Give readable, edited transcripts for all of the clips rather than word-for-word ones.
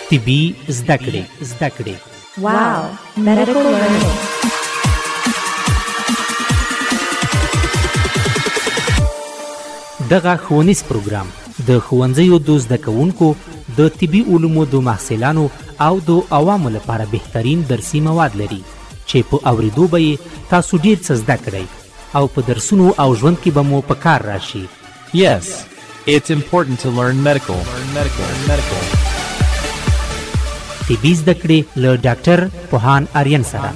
طبي زده کړې. واو medical learning. دغه ښوونیز پروګرام د ښوونځیو د زده کوونکو د طبي علومو د محصلانو او د عوامو لپاره بهترین درسي مواد لري چې په اوریدو به یې تاسو ډیر څه زده کړئ او په درسونو او ژوند کې به مو په کار راشي. Yes, it's important to learn medical. طبي زده کړې له ډاکټر پوهان آریان سره.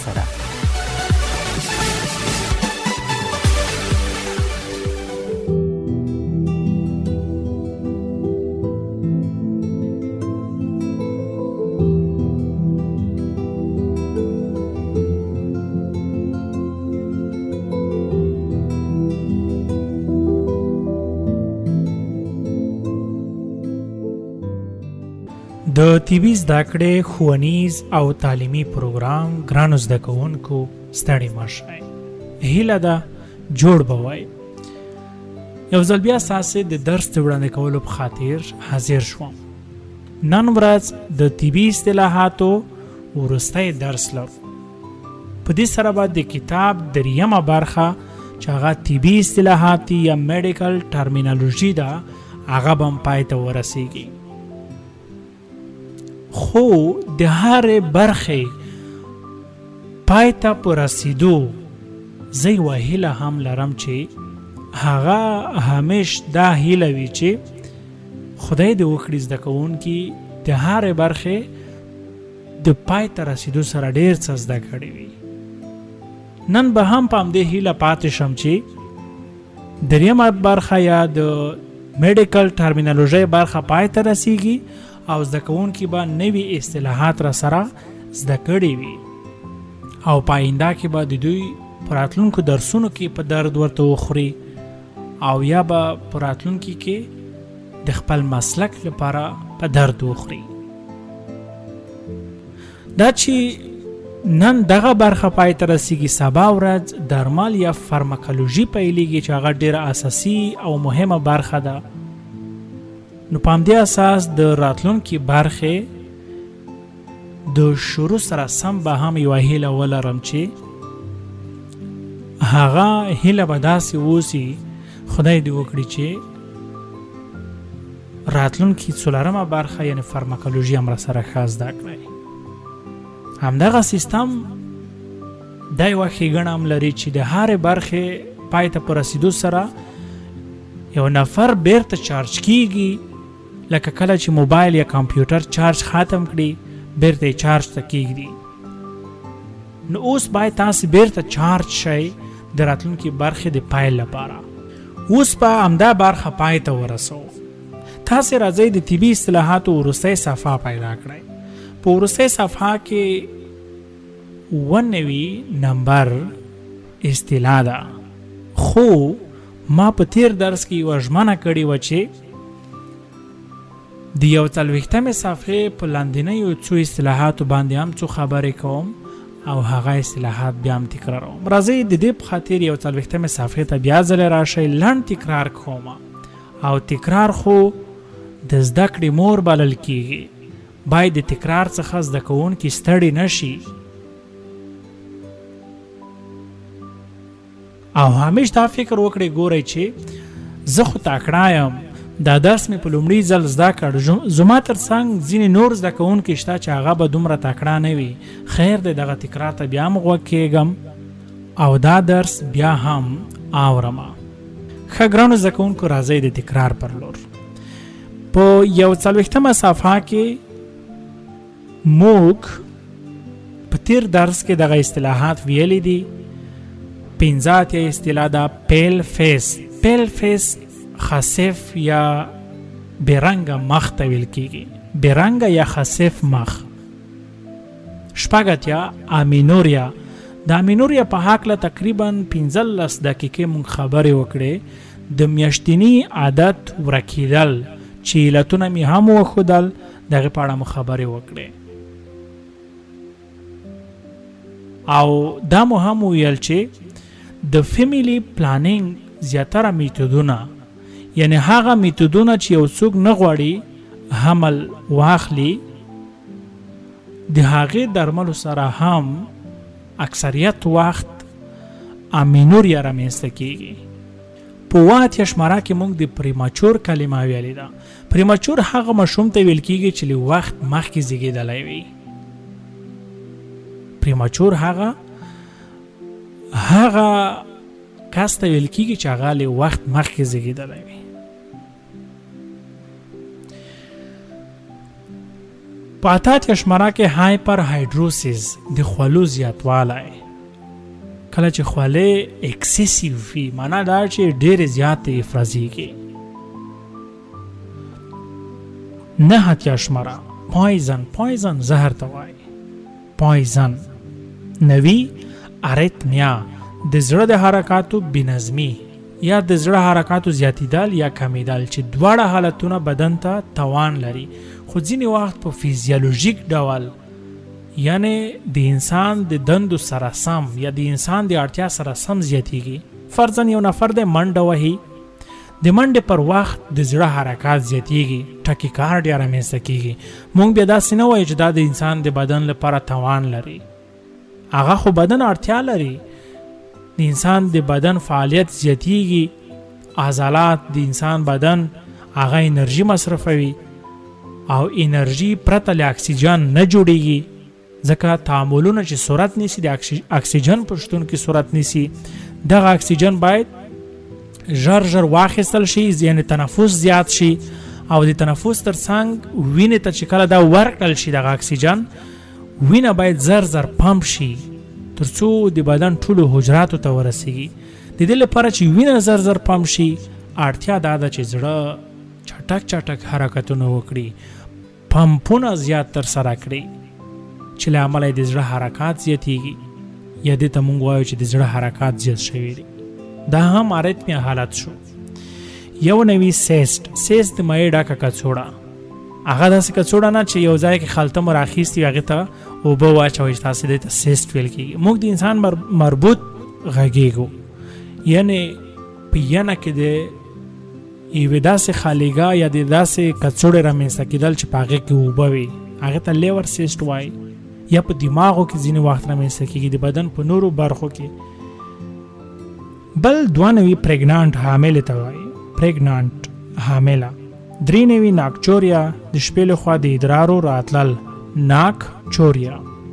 د طبي زده کړې ښوونیز او تعلیمي پروګرام ګرانو زده کوونکو ستړي مه شئ. هیله ده جوړ به وای. یو ځل بیا ستاسې د درس د وړاندې کولو په خاطر حاضر شوم. نن ورځ د طبي اصطلاحاتو وروستی درس لرو. په دې سره به د کتاب دریمه برخه چې هغه طبي اصطلاحات یا میډیکل ټرمینالوژي ده هغه به هم پای ته ورسیږي. خو د هرې برخې پای ته په رسیدو زه یوه هیله هم لرم چې هغه همیش دا هیله وي چې خدای دې وکړي زده کوونکي د هرې برخې د پای ته رسیدو سره ډېر څه زده کړي وي. نن به هم په همدې هیله پاتې شم چې دریمه برخه یا د میډیکل ټرمینالوژي برخه پای ته رسیږي او زده کوونکي به نوي اصطلاحات را سره زده کړي وي او په آینده کې به د دوی په راتلونکو درسونو کې په درد ورته وخوري او یا به په راتلونکي کې د خپل مسلک لپاره په درد وخوري. دا چې نن دغه برخه پای ته رسیږي، سبا ورځ درمل یا فارماکولوژي پیلېږي چې هغه ډېره اساسي او مهمه برخه ده. نو په همدې اساس د راتلونکي برخې د شروع سره سم به هم یوه هیله ولرم چې هغه هیله به داسې اوسي خدای دې وکړي چې راتلونکي څلورمه برخه یعنې فارماکولوژي هم راسره ښه زده کړئ. همدغه سیستم دا یوه ښېګڼه هم لري چې د هرې برخې پای ته په رسیدو سره یو نفر بیرته چارج کیږي، لکه کله چې موبایل یا کمپیوټر چارج ختم کړي بیرته یې چارج ته کیږدي. نو اوس باید تاسې بیرته چارج شئ د راتلونکي برخې د پیل لپاره. اوس به همدا برخه پای ته ورسو. تاسې راځئ د طبي اصطلاحاتو وروستی صفحه پیدا کړئ. په وروستی صفحه کې 90 نمبر اصطلاح ده. خو ما په تیر درس کې یوه ژمنه کړې وه چې د 40مې صفحې په لاندنیو څو اصطلاحاتو باندې هم څو خبرې کوم او هغه اصطلاحات بیا هم تکراروم. راځئ د دې په خاطر 40مې صفحې ته بیا ځلې راشئ، لنډ تکرار کوم او تکرار خو د زده کړې مور بلل کیږي. باید د تکرار څخه زده کوونکي ستړي نشي او همیش دا فکر وکړئ ګورئ چې زه خو تکړه یم، دا درس مې په لومړي ځل زده کړ، زما تر څنګ ځینې نور زده کوونکي شته چې هغه به دومره تکړه نه وي. خیر دی دغه تکرار ته بیا هم غوږ کېږم او دا درس بیا هم اورم. ښه ګرانو زده کوونکو راځئ د تکرار پر لور. په 40مه صفحه کې موږ په تیر درس کې دغه اصطلاحات ویلي دي. 50 اصطلاح ده پیل فیس. پیل فیس خسف یا بیرنګه مخ ته ویل کیږي، بیرنګه یا خسف مخ. 14 امینوریا. د امینوریا په هکله تقریبا 15 دقیقې مونږ خبرې وکړې. د میاشتني عادت ورکیدل چې علتونه مې هم وښودل، دغه په اړه مو خبرې وکړې او دا مو هم ویل چې د فیملی پلانینګ زیاتره میتودونه، یعنی هغه میتودونه چې یو څوک نه غواړي حمل واخلي د هغې درملو سره هم اکثریت وخت امینوریا رامنځته کیږي. په 8 کې موږ د پریماچور کلمه ویلې ده. پریماچور هغه ماشوم ته ویل کیږي چې له وخت مخکې زیږیدلی وي. پریماچور هغه کس ته ویل کیږي چې هغه له وخت مخکې زیږیدلی وي. په 8 کې هایپر هایدروسیس د خولو زیاتوالی. کله چې خولې اکسیسیو وي معنا دا چې ډېرې زیاتې افرازیږي. 9 پویزن زهر ته وایي. پویزن 9 اریتمیا د زړه د حرکاتو بنظمي یا د زړه حرکاتو زیاتیدل یا کمیدل چې دواړه حالتونه بدن ته توان لري خو ځینې وخت په فیزیولوژیک ډول یعنی د انسان د دندو سره سم یا د انسان د اړتیا سره سم زیاتیږي. فرضاً یو نفر د منډه وهي، د منډې پر وخت د زړه حرکات زیاتیږي، ټاکیکارډیا رامنځته کیږي. مونږ بیا داسې نه وایو چې دا د انسان د بدن لپاره توان لري. هغه خو بدن اړتیا لري. د انسان د بدن فعالیت زیاتیږي، عضلات د انسان بدن هغه انرژي مصرفوي او انرژي پرته له اکسیجن نه جوړیږي. ځکه تعاملونه چې صورت نیسي د اکسیجن په شتون کې صورت نیسي، دغه اکسیجن باید ژر واخیستل شي، یعنی تنفس زیات شي او د تنفس ترڅنګ وینې ته چې کله دا ورکړل شي دغه اکسیجن، وینه باید زر پمپ شي ترڅو د بدن ټولو حجراتو ته ورسیږي. د دې لپاره چې وینه زر پمپ شي اړتیا دا ده چې زړه چټک حرکتونه وکړي، پمپونه زیات تر سره کړي چې له امله د زړه حرکات زیاتیږي یا دې ته مونږ وایو چې د زړه حرکات زیات شوي دي. دا هم اریتمیا حالت شو. یو نوی سیست د مایع ډکه کڅوړه. هغه داسې کڅوړه نه چې یو ځای کې خلطه مو راخیستي هغې ته اوبه واچوئ چې تاسې دې ته سیست ویل کېږي. موږ د انسان مربوط غږیږو، یعنی په ینه کې د یوې داسې خالیګا یا د داسې کڅوړې رامنځته کېدل چې په هغې کې اوبه وي، هغې ته لیور سیسټ وایي. یا په دماغو کې ځینې وخت رامنځته کېږي، د بدن په نورو برخو کې. بل 2 نوي پریګنانټ حاملې ته وایي، پریګنانټ حامله. 3 نوي ناکچوریا، د شپې لخوا د ادرارو راتلل، ناکچوریا.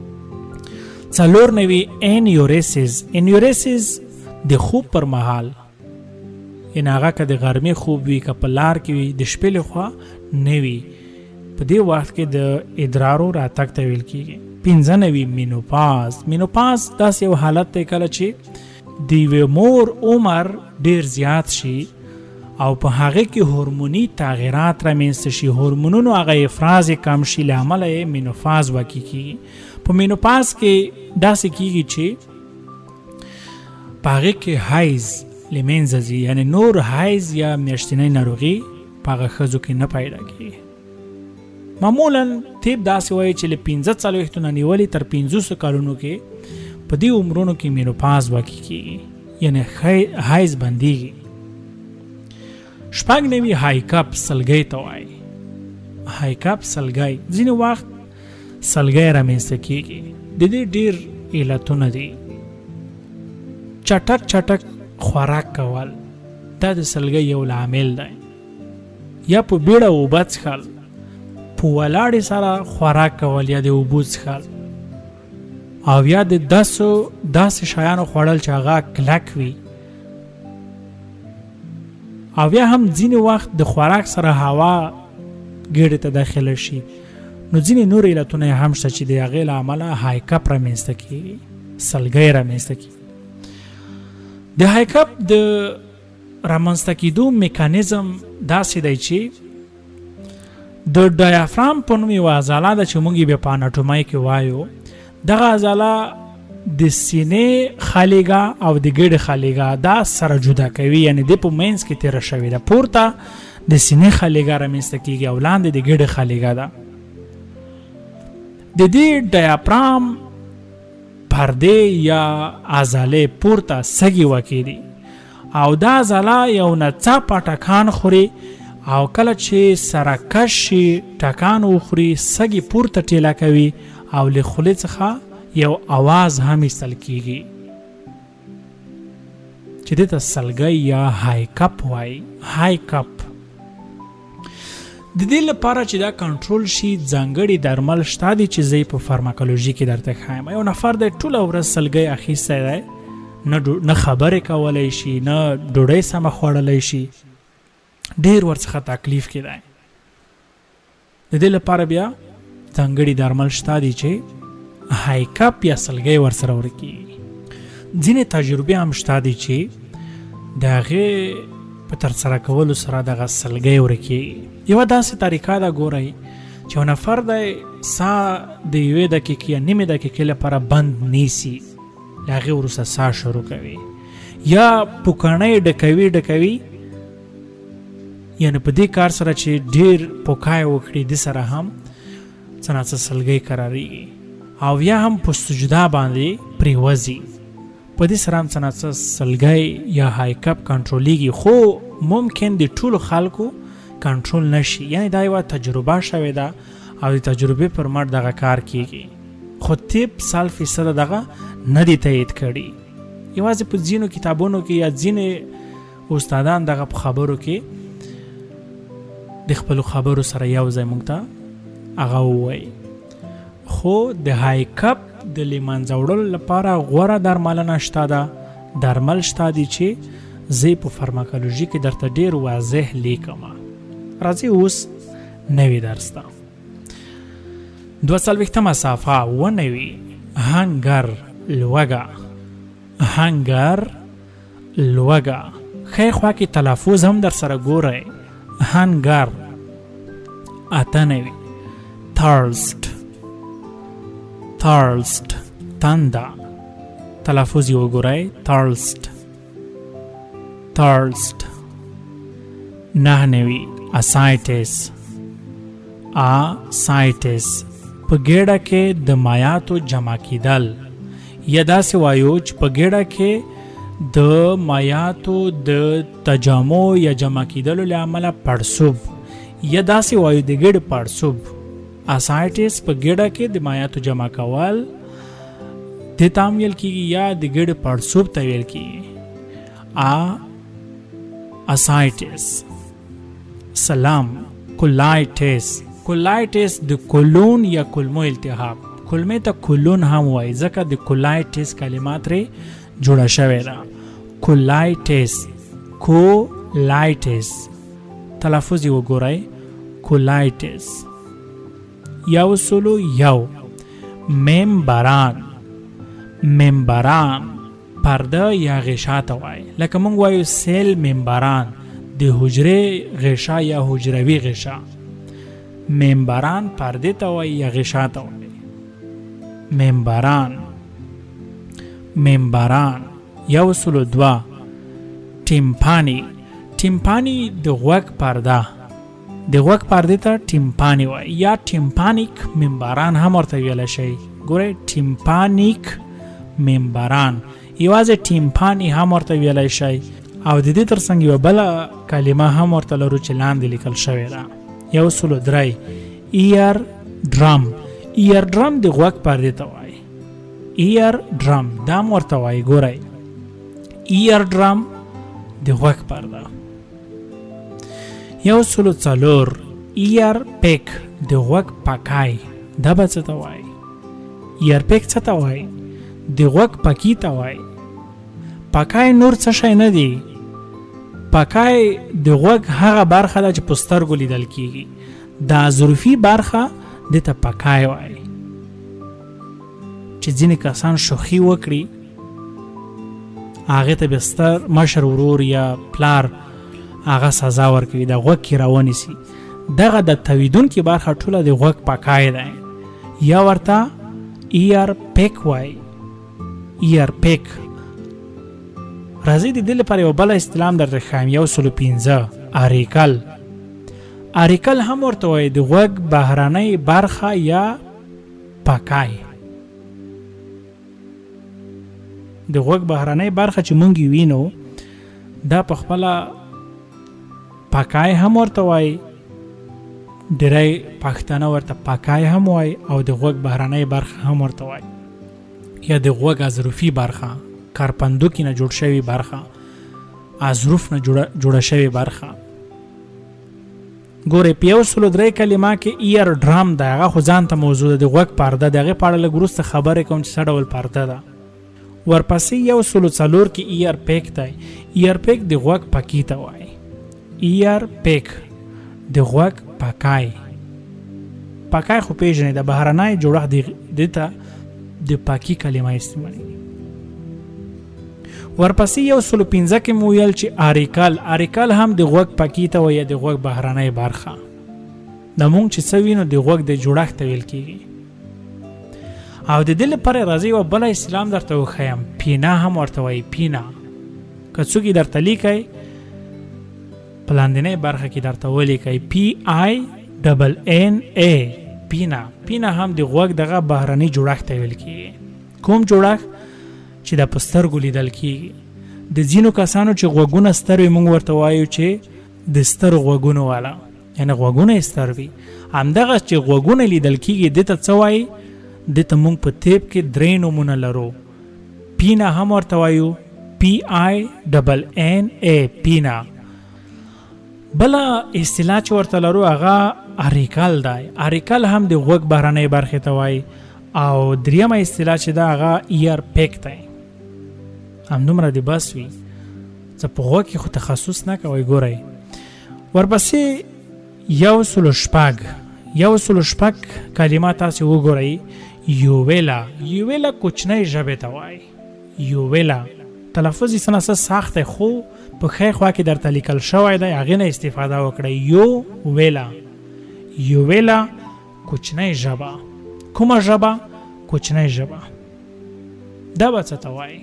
4 نوي انیوریسیس د خوب پر مهال، یعنی هغه که د غرمې خوب وي که په لار کې وي، د شپې لخوا نه وي، په دې وخت کې د ادرارو راتګ ته ویل کېږي. 5 نوي مینوپاز داسې یو حالت دی کله چې د یوې مور عمر ډیر زیات شي او په هغه کې هورموني تغیرات رامنځته شي، هورمونونو هغه افراز کم شي، له امله یې مینوپاز واقع کېږي. په مینوپاز کې داسې کېږي چې په هغه کې حیض له منځه ځي، یعنی نور حیض یا میاشتنۍ ناروغي په هغه ښځو کې نه پیدا کېږي. معمولا طب داسې وایي چې له 45 نه نیولې تر 500 کالونو کې په دې عمرونو کې مینوپاز واقع کېږي، یعنی حیض بندېږي. 6 نوي هایکپ سلګۍ ته وایي. هایکپ سلګۍ ځینې وخت سلګۍ رامنځته کېږي. د دې ډېر علتونه دي. چټک خوراک کول دا د سلګۍ یو لامل دی، یا په بیړه اوبه څښل، په ولاړې سره خوراک کول یا د اوبو څښل، او یا د داسې شیانو خوړل چې هغه کلک وي، او یا هم ځینې وخت د خوراک سره هوا ګېډې ته داخله شي. نو ځینې نور علتونه هم شته چې د هغې له امله هایکپ رامنځته کېږي، سلګۍ رامنځته کېږي. د هایکپ د رامنځته کېدو میکانیزم داسې دی چې د ډایافرام په نوم یوه عضله ده چې موږ یې بیا په اناټومۍ کې وایو. دغه عضله د سینې خالیګا او د ګېډې خالیګا دا سره جدا کوي، یعنی د په منځ کې تېره شوې ده. پورته د سینې خالیګا رامنځته کېږي او لاندې د ګېډې خالیګا ده. د دې ډایافرام پردې یا عضلې پورته سږي واقع دي او دا عضله یو ناڅاپه ټکان خوري، او کله چې سره کش شي ټکان وخوري، سږي پورته ټیله کوي او له خولې څخه یو आवाज هم ایستل کیږي چې دته سلګی یا های کپ وای. های کپ د دې لپاره چې دا کنټرول شي ځانګړي درمل شته دي چې زه په فارماکولوژي کې درته ښایم. یو نفر د ټوله ورځ سلګی اخیستی دی، نه خبرې کولی شي، نه ډوډۍ سمه خوړلی شي، ډېر ورڅخه تکلیف کې دی. د دې لپاره بیا ځانګړي درمل شته دي چې های کپ یا سلګی ورسره ورکېږي. ځینې تجربې هم شته دي چې د هغې په ترسره کولو سره دغه سلګی ورکېږي. یوه داسې طریقه ده ګورئ چې یو نفر دی ساه د یوې دقیقې یا نیمې دقیقې لپاره بند نیسي، له هغې وروسته ساه شروع کوي، یا پوکڼۍ ډکوي یعنې په دې کار سره چې ډېر پوکای وکړي د سره هم څه نه څه سلګی قرارېږي، او یا هم په سجده باندې پرېوځي، په دې سره هم څه نه څه سلګی یا های کپ کنټرولېږي. خو ممکن د ټولو خلکو کنټرول نشي، یعنی دا یوه تجربه شوې ده او د تجربې پر مټ دغه کار کیږي. خو طب 100% دغه نه دی تایید کړي، یوازې په ځینو کتابونو کې یا ځینې استادان دغه په خبرو کې د خپلو خبرو سره یو ځای موږ ته هغه ووایي. خو د های کپ د له منځه وړلو لپاره غوره درملنه شته ده. درمل شته دي چې زه په فارماکولوژي کې درته ډېر واضح لیکم. راځئ اوس نوی درس ته. 42مه صفحه ونوي هنګر لوږه. هنګر لوږه ښی خوا کې تلفظ هم در سره ګورئ. هنګر. 98 thirst. thirst تنده تلفظ یې وګورئ. thirst. thirst. 99 ascites. ascites په ګېډه کې د مایعاتو جمع کېدل، یا داسې وایو چې په ګېډه کې د مایعاتو د تجمع یا جمع کېدلو له امله پړسوب، یا داسې وایو د ګېډې پړسوب. اسایټس په ګېډه کې د مایعاتو جمع کول دې ته هم ویل کېږي، یا د ګېډې پړسوب ته ویل کېږي. اسایټس. سلام. کولایټس. کولایټس د کولون یا کلمو التهاب، کلمې ته کولون هم وایي ځکه د کولایټس کلمه ترې جوړه شوې ده. کولایټس. کولایټس تلفظ یې وګورئ. کولایټس. 101 ممبران. ممبران پرده یا غشا ته وایي، لکه موږ وایو سیل ممبران د حجرې غشا یا حجروي غشا. ممبران پرده ته وایي یا غشا ته وایي. ممبران. ممبران. 102 ټیمپانی. ټیمپانی د غوږ پرده، د غوږ پرده ته ټیمپانی وایي، یا ټیمپانیک ممبران هم ورته ویلی شي. ګورئ ټیمپانیک ممبران، یوازې ټیمپانی هم ورته ویلی شي. او د دې ترڅنګ یوه بله کلمه هم ورته لرو چې لاندې لیکل شوې ده. 103 ایر ډرم. ایر ډرم د غوږ پردې ته وایي. ایر ډرم دا هم ورته وایي. ګورئ ایر ډرم د غوږ پرده. 104 ایر پیک د غوږ پکای. دا به څه ته وایي؟ ایر پیک څه ته وایي؟ د غوږ پکی ته وایي. پکای نور څه شی نه دی. پکای د غوږ هغه برخه ده چې په سترګو لیدل کیږي، دا ظرفي برخه دې ته پکای وایي. چې ځینې کسان شوخي وکړي هغې ته بیا ستر مشر ورور یا پلار هغه سزا ورکوي، د غوږ کې راونیسي. دغه د تویدونکې برخه ټوله د غوږ پکای دی، یا ورته ایر پیک وایي. ایر پیک. راځئ د دې لپاره یو بله اصطلاح هم درته ښایم. 105 اریکل. اریکل هم ورته وایي د غوږ بهرنۍ برخه یا پکای. د غوږ بهرنۍ برخه چې مونږ وینو دا په خپله پکای هم ورته وایي، ډیری پښتانه ورته پاکای هم وای او د غوږ بهرنۍ برخه هم ورته وای یا د غوږ اظرفي برخه، کارپندوکي نه جوړ شوی برخه، اظرف نه جوړه شوی برخه. ګوره په 103 کلمه کې ایر ډرام دا هغه خو ځان ته موضوع ده، د غوږ پرده د هغې په اړه لږ وروسته خبرې کوم چې څه ډول پرده ده. ورپسې 104 کې ایر پیک دی. ایر پیک د غوږ پکې ته وایي. ایر پیک د غوږ پکای. پکای خو پیژنې د بهرنۍ جوړښت دی ته د پاکی کلمه استعمالي. ورپسې 115 کې مو ویل چې اریکل هم د غوږ پکې ته وایي، د غوږ بهرنۍ برخه. د مونږ چې څه وینو د غوږ د جوړښت ته ویل کېږي. او د دې لپاره راځي یوه بله اصطلاح درته وښیم، پینا هم ورته وایي. پینا که څوک یې درته لیکئ په لاندنۍ برخه کې درته ولیکئ PINNA. پینا هم د غوږ دغه بهرني جوړښت ته ویل کېږي. کوم جوړښت چې د په سترګو لیدل کېږي. د ځینو کسانو چې غوږونه ستر وي موږ ورته وایو چې د سترو غوږونو والا، یعنې غوږونه یې ستر وي. همدغه چې غوږونه لیدل کېږي دې ته څه وایي؟ دې ته موږ په طب کې 3 نومونه لرو. پینا هم ورته وایو، PINNA پینا. بله اصطلاح چې ورته لرو هغه اریکل دی. اریکل هم د غوږ بهرنۍ برخې ته وایي. او دریمه اصطلاح چې ده هغه ایر پیک دی. همدومره د بس وي، څه په غوږ کې خو تخصص نه کوئ. ګورئ ورپسې 106 کلمه تاسې وګورئ. یوویلا کوچنۍ ژبې ته وایي. یوویلا تلفظ یې څه نه څه سخت دی خو په ښی خوا کې درته لیکل شوی دی، هغې نه استفاده وکړئ. یوویلا کوچنۍ ژبه. کومه ژبه؟ کوچنۍ ژبه. دا به څه ته وایي؟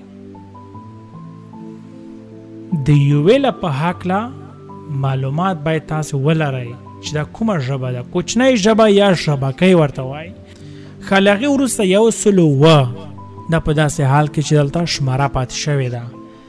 د یوویلا په هکله معلومات باید تاسو ولرئ چې دا کومه ژبه ده. کوچنۍ ژبه یا شبکۍ ورته وایي. خلغي وروسته 107 دا په داسې حال کې چې دلته شماره پاتې شوې ده.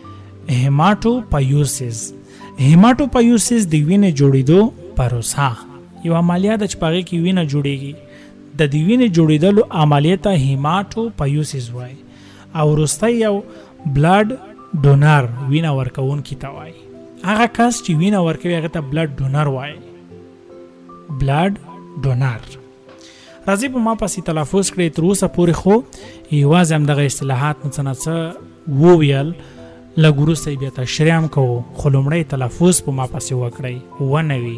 هیماټوپایوسیس د وینې جوړېدو پروسه یو عملیه ده چې په هغې کې وینه جوړېږي. د دې وینې جوړېدلو عملیې ته هیماټوپایوسیس وایي. او وروسته یو بلډ ډونر وینه ورکوونکي ته وایي. هغه کس چې وینه ورکوي هغه ته بلډ ډونر وایي. بلډ ډونر. راځي په ما پسې تلفظ کړئ. تر اوسه پورې خو یوازې همدغه اصطلاحات مو څه نه څه وویل، لږ وروسته یې بیا تشریح هم کوو، خو لومړی تلفظ په ما پسې وکړئ. ونوي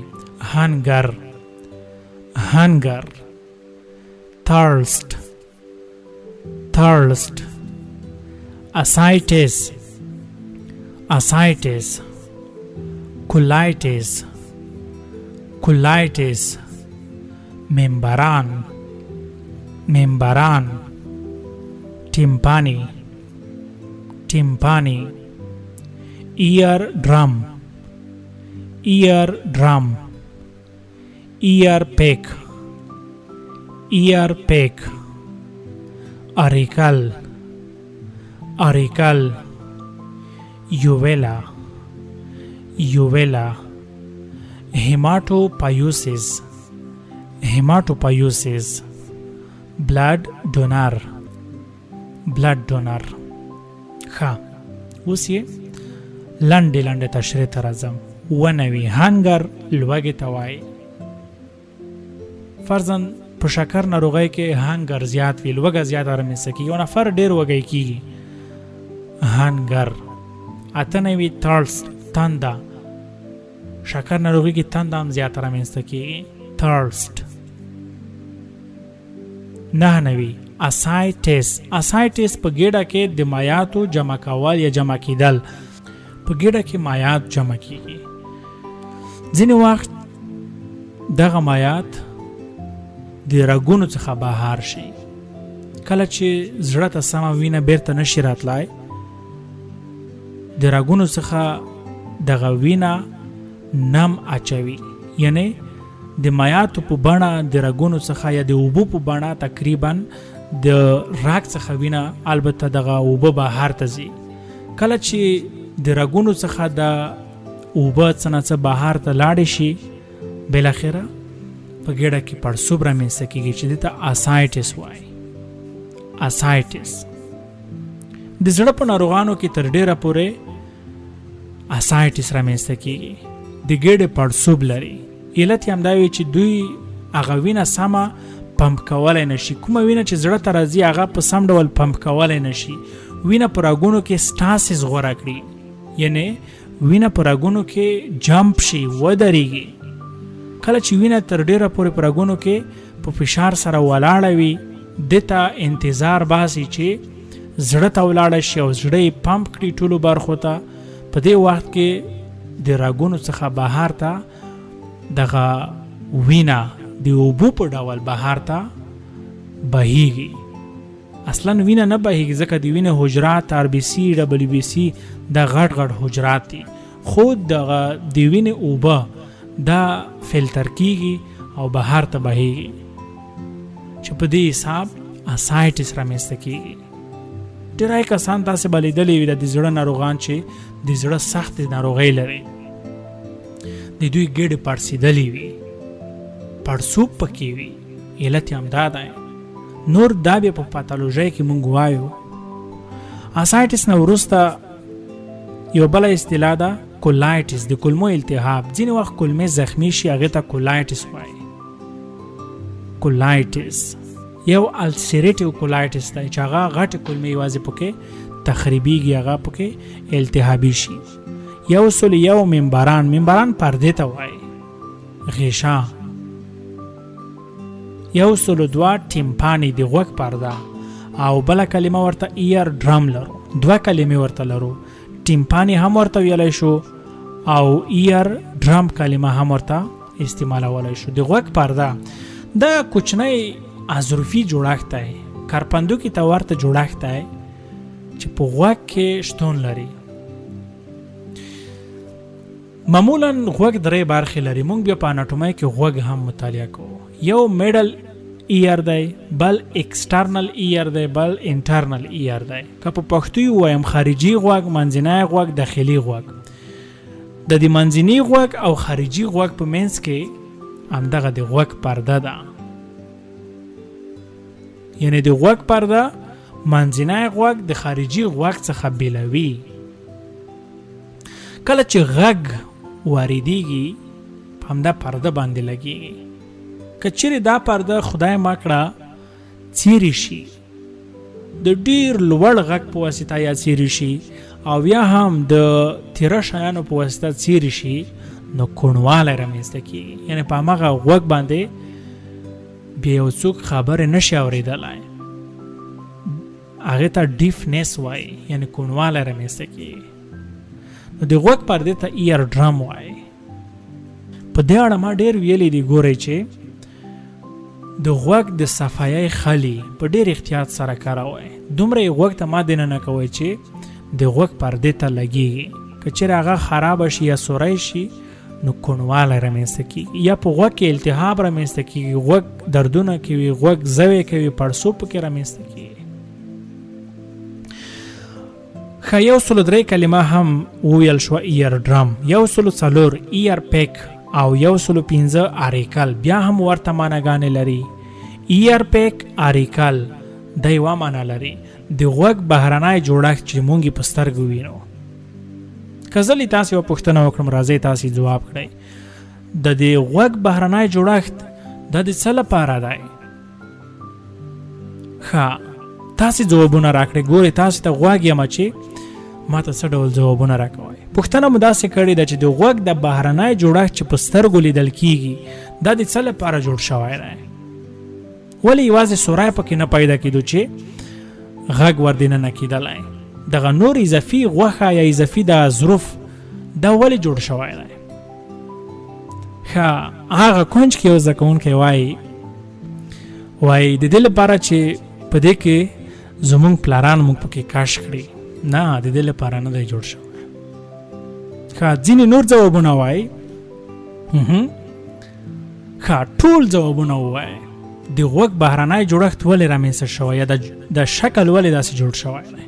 هنګر thirst ascites colitis membran tympani eardrum ear peck auricle uvula hematopoiesis blood donor ښه اوس یې لنډې تشریح ته راځم. ونوي هنګر لوږې ته وایي. فرضاً په شکر ناروغۍ کې هنګر زیات وي، لوږه زیاته رامنځته کېږي، یو نفر ډېر وږی کېږي. هنګر. 98 thirst تنده. شکر ناروغۍ کې تنده هم زیاته رامنځته کېږي. thirst. 99 ascites په ګېډه کې د مایعاتو جمع کول یا جمع کېدل. په ګېډه کې مایعات جمع کېږي. ځینې وخت دغه مایعات د رګونو څخه بهر شي. کله چې زړه ته سمه وینه بیرته نشي راتلای، د رګونو څخه دغه وینه نم اچوي، یعنی د مایعاتو په بڼه د رګونو څخه یا د اوبو په بڼه تقریبا د رګ څخه وینه البته دغه اوبه بهر ته ځي. کله چې د رګونو څخه د اوبه څه نه څه بهر ته لاړې شي، بالاخره په ګېډه کې پړسوب رامنځته کېږي چې دې ته اسایټس وایي. اسایټس د زړه په ناروغانو کې تر ډېره پورې اسایټس رامنځته کېږي، د ګېډې پړسوب لري. علت یې همدا وي چې دوی هغه وینه سمه پمپ کولی نشي. کومه وینه چې زړه ته راځي هغه په سم ډول پمپ کولی نشي. وینه په رګونو کې سټاسیس غوره کړي، یعنی وینه په رګونو کې جمپ شي، ودرېږي. کله چې وینه تر ډېره پورې په رګونو کې په فشار سره ولاړه وي، دې ته انتظار باسي چې زړه ته ولاړه شي او زړه یې پمپ کړي ټولو برخو ته. په دې وخت کې د رګونو څخه بهر ته دغه وینه د اوبو په ډول بهر ته بهیږي. اصلا وینه نه بهیږي ځکه د وینې حجرات RBC WBC دا غټ غټ حجرات دي، خو دغه د وینې اوبه دا فلتر کیږي او بهر ته بهیږي چې په دې حساب اسایټس رامنځته کیږي. ډېری کسان تاسې به لیدلي وي د زړه ناروغان چې د زړه سختې ناروغۍ لري، د دوی ګېډې پړسېدلې وي، پړسوب پکې وي. علت یې همدا دی. نور دا بیا په پاتالوژۍ کې مونږ وایو. اسایټس نه وروسته یو بله اصطلاح ده کولایټس، د کولمو التهاب. ځینې وخت کولمې زخمی شي، هغې ته کولایټس وایي. کولایټس یو السریټیو کولایټس دی چې هغه غټې کولمې یوازې پکې تخریبیږي، هغه پکې التهابي شي. یو ممبران پردې ته وایي، غیشا. 102 ټیمپانی د غوږ پرده، او بله کلمه ورته ایر ډرم لرو. 2 کلمې ورته لرو، ټیمپانی هم ورته ویلی شو او ایر ډرم کلمه هم ورته استعمالولی شو. د غوږ پرده دا کوچنی اظرفي جوړښت دی، کارپندوکي ته ورته جوړښت دی چې په غوږ کې شتون لري. معمولا غوږ 3 برخې لري. مونږ بیا په اناټومي کې غوږ هم مطالعه کوو. یو میډل ایر دی، بل ایکسټرنل ایر دی، بل انټرنل ایر دی. که په پښتو وایم خارجي غوږ، منځنی غوږ، داخلي غوږ. د دې منځني غوږ او خارجي غوږ په منځ کې همدغه د غوږ پرده ده، یعنی د غوږ پرده منځنی غوږ د خارجي غوږ څخه بیلوي. کله چې غږ واردېږي په همدا پرده باندې لګېږي. که چیرې دا پرده خدای ما کړه څیرې شي، د ډېر لوړ غږ په واسطه یا څیرې شي او یا هم د تیره شیانو په واسطه څیرې شي، نو کوڼوالی رامنځته کېږي. یعنې په هماغه غوږ باندې بیا یو څوک خبرې نشي اورېدلی، هغې ته ډیفنس وایي، یعنې کوڼوالی رامنځته کېږي. نو د غوږ پردې ته ایر ډرم وایي. په دې اړه ما ډېر ویلي دي. ګورئ چې د غوږ د صفایۍ خلي په ډېر احتیاط سره کاروئ. دومره یې غوږ ته ما دننه کوئ چې د غوږ پردې ته لګېږي. که چېرې هغه خرابه شي یا سوری شي، نو کوڼوالی رامنځته کېږي، یا په غوږ کې التهاب رامنځته کېږي، غوږ دردونه کوي، غوږ زوی کوي، پړسوب پکې رامنځته کېږي. ښه 103 کلمه هم وویل شوه ایر ډرم، 104 ایر پیک او 105 اریکل بیا هم ورته معناګانې لري. ایر پیک اریکل دا یوه معنا لري، د غوږ بهرنی جوړښت چې مونږ یې په سترګو وینو. که زه له تاسې یوه پوښتنه وکړم، راځئ تاسې ځواب کړئ. د دې غوږ بهرنی جوړښت دا د څه لپاره دی؟ ښه تاسې ځوابونه راکړئ. ګورئ تاسې ته غوږ یم چې ما ته څه ډول ځوابونه راکوئ. پوښتنه مو داسې کړې ده چې د غوږ د بهرنی جوړښت چې په سترګو لیدل کیږي، دا د څه لپاره جوړ شوی دی؟ ولې یوازې سوری پکې نه پیدا کېدو چې غږ ور دننه کېدلی؟ دغه نور اضافي غوښه یا اضافي د ظروف دا ولې جوړ شوی دی؟ ښه هغه کونج کې یو زده کوونکی وایي د دې لپاره چې په دې کې زمونږ پلاران موږ پکې کاش کړي. نه، د دې لپاره نه دی جوړ شوی. ښه ځینې نور ځوابونه وایي. ښه ټول ځوابونه ووایي. د غوږ بهرنی جوړښت ولې رامنځته شوی یا د شکل ولې داسې جوړ شوی دی؟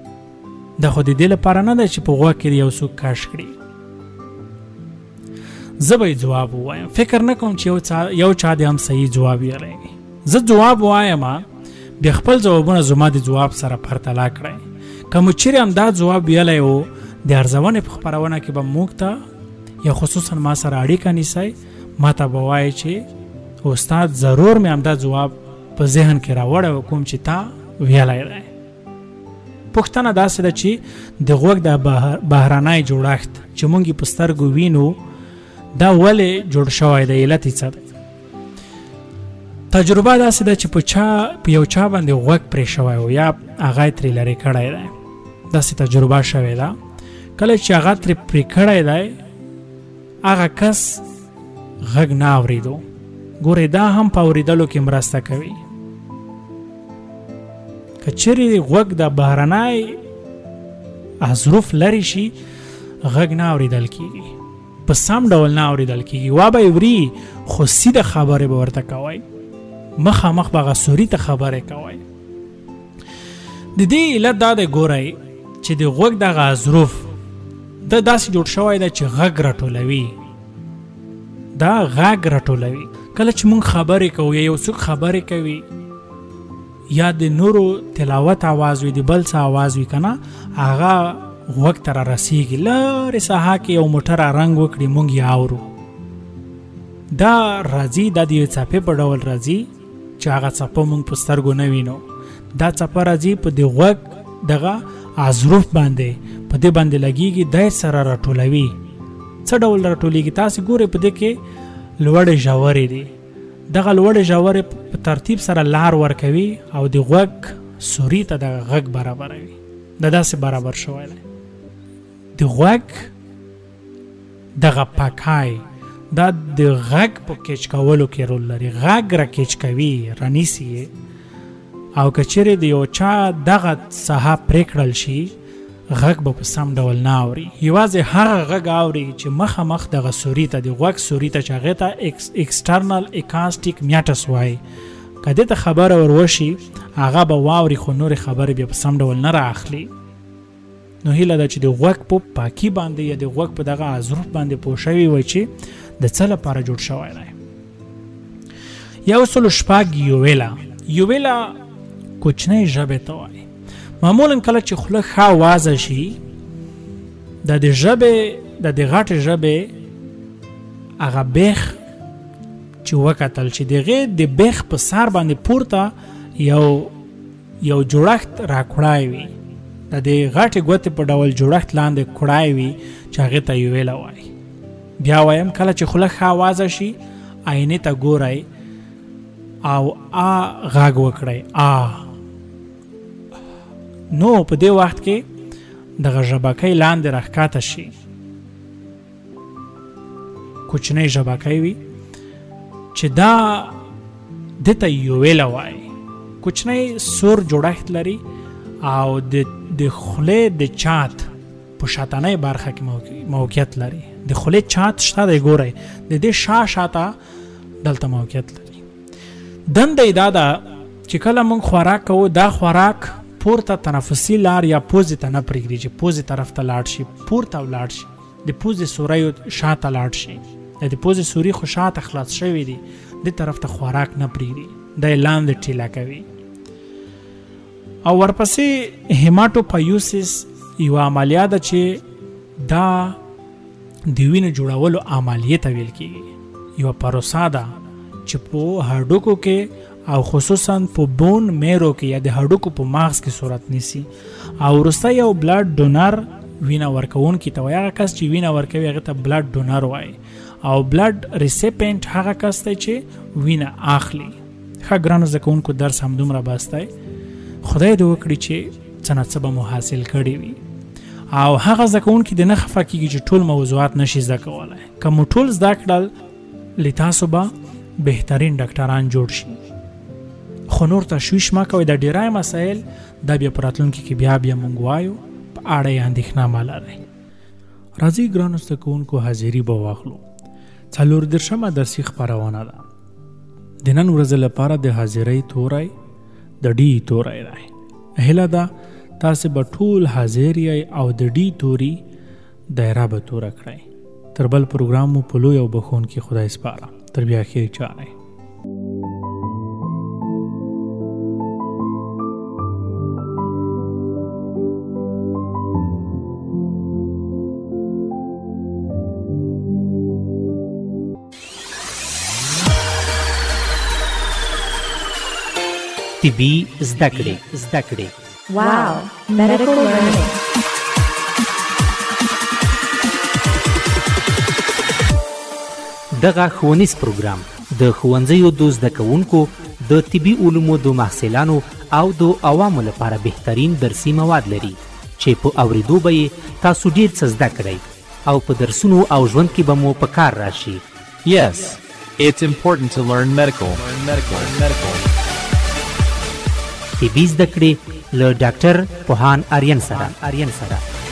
دا خو د دې لپاره نه دی چې په غوږ کې یو څوک کاش کړي. زه به جواب وایم. فکر نه کوم چې یو چا دې هم صحیح جواب ویلی. زه جواب وایم بیا خپل ځوابونه زما د جواب سره پرتله کړئ. که مو چیرې هم دا جواب ویلی و د ارزونې په خپرونه کې به موږ ته یا خصوصا ما سره اړیکه نیسئ، ما ته به وایي چې استاد ضرور مې همدا جواب په ذهن کې راوړی و کوم چې تا ویلی دی. پوښتنه داسې ده چې د غوږ د بهرنی جوړښت چې موږ یې په سترګو وینو دا ولې جوړ شوی دی، علت یې څه دی؟ تجربه داسې ده چې په یو چا باندې غوږ پرې شوی و یا هغه یې ترې لرې کړی دی. داسې تجربه شوې ده کله چې هغه ترې پرې کړی دی هغه کس غږ نه اورېدو. ګورې دا هم په اورېدلو کې مرسته کوي. که چیرې غوږ د بهرنی اظروف لرې شي غږ نه اورېدل کېږي، په سم ډول نه اورېدل کېږي. وا به یې وري خو سیده خبرې به ورته کوئ، مخامخ به هغه سوري ته خبرې کوئ. د دې علت دا دی ګورئ چې د غوږ دغه اظروف دا داسې جوړ شوی دی چې غږ راټولوي. دا غږ راټولوي. کله چې موږ خبرې کوو یا یو څوک خبرې کوي یا د نورو تلاوت آواز وي، د بل څه آواز وي که نه، هغه غوږ ته رارسېږي. لرې ساحه کې یو موټر رنګ وکړي موږ یې اورو. دا راځي، دا د یو څپې په ډول راځي چې هغه څپه موږ په سترګو نه وینو. دا څپه راځي په د غوږ دغه اظروف باندې، په دې باندې لګېږي، دی سره راټولوي. څه ډول راټولېږي؟ تاسې ګورئ په دې کې لوړې ژورې دي. دغه لوړې ژورې په ترتیب سره لار ورکوي او د غوږ سوري ته دغه غږ برابروي. دا داسې برابر شوی دی. د غوږ دغه پاکای دا د غږ په کیچ کولو کې رول لري. غږ را کیچ کوي، رانیسي. او که چیرې د یو چا دغه ساحه پرېکړل شي غږ به په سم ډول نه اوري. یوازې هغه غږ اوري چې مخامخ دغه سوري ته، د غوږ سوري ته، چې هغې ته ایکسټرنل اکاسټیک میټس وایي. که دې ته خبره وروشي هغه به واوري خو نورې خبرې بیا په سم ډول نه رااخلي. نو هیله ده چې د غوږ په پاکي باندې یا د غوږ په دغه اظروف باندې پوه شوي وای چې د څه لپاره جوړ شوی دی. 106 یوویلا کوچنۍ ژبې ته وایي. معمولا کله چې خوله ښه وازه شي د دې ژبې د دې غټې ژبې هغه بیخ چې وکتل چې دغه د بیخ په سر باندې پورته یو جوړښت راکړای وي. د دې غټې ګوتې په ډول جوړښت لاندې کړای وي چې هغې ته یوویلا وایي. بیا وایم کله چې خوله ښه وازه شي آینې ته ګورئ او غږ وکړئ نو په دې وخت کې دغه ژبکۍ لاندې راښکته شي، کوچنۍ ژبکۍ وي چې دا دته یوویلا وایي. کوچنۍ سور جوړښت لري او د خولې د چات په شاتنۍ برخه کې موقعیت لري. د خولې چات شته دی، ګورئ د دې شاته دلته موقعیت لري. دنده یې دا ده چې کله موږ خوراک کوو دا خوراک پورته تنفسي لار یا پوزې ته نه پرېږدي چې پوزې طرف ته لاړ شي، پورته ولاړ شي، د پوزې سوریو شاته لاړ شي. د پوزې سوري خو شاته خلاص شوي دي، دې طرف ته خوراک نه پرېږدي، دا یې لاندې ټیله کوي. او ورپسې هیماټوپایوسیس یو عملیه ده چې دا د وینې جوړولو عملیې ته ویل کېږي. یو پروسه ده چې په هډوکو کې او خصوصا په بون میرو کې یا د هډوکو په مغز کې صورت نیسي. او وروسته یو بلډ ډونر وینه ورکوونکي ته وایي. هغه کس چې وینه ورکوي هغه ته بلډ ډونر وایي. او بلډ ریسیپینټ هغه کس دی چې وینه اخلي. ښه ګرانو زده کوونکو درس همدومره بس دی. خدای دې وکړي چې څه نه څه به مو حاصل کړي وي. او هغه زده کوونکي دې نه خفه کېږي چې ټول موضوعات نشي زده کولی. که مو ټول زده کړل تاسو به بهترین ډاکټران جوړ شي. خو نور تشویش مه کوئ. د ډیری مسایل دا بیا په راتلونکي کې بیا مونږ وایو، په اړه یې اندېښنه مه لرئ. راځئ ګرانو زده کوونکو حاضري به واخلو. 34مه درسي خپرونه ده. د نن ورځې لپاره د حاضرۍ توری د ډي توری دی. هیله ده تاسې به ټول حاضر یئ او د ډي توري دایره به توره کړئ. تر بل پروګرام مو په لوی او بخونکي خدای سپاره. تر بیا اخري چانه. طبي زده کړې. Wow, medical learning. دغه ښوونیز پروګرام د ښوونځیو د زده کوونکو د طبي علومو د محصلانو او د عوامو لپاره بهترین درسي مواد لري چې په اوریدو به یې تاسو ډیر څه زده کړئ او په درسونو او ژوند کې به مو په کار راشي. Yes, it's important to learn medical. طبي زده کړې له ډاکټر پوهان آریان سره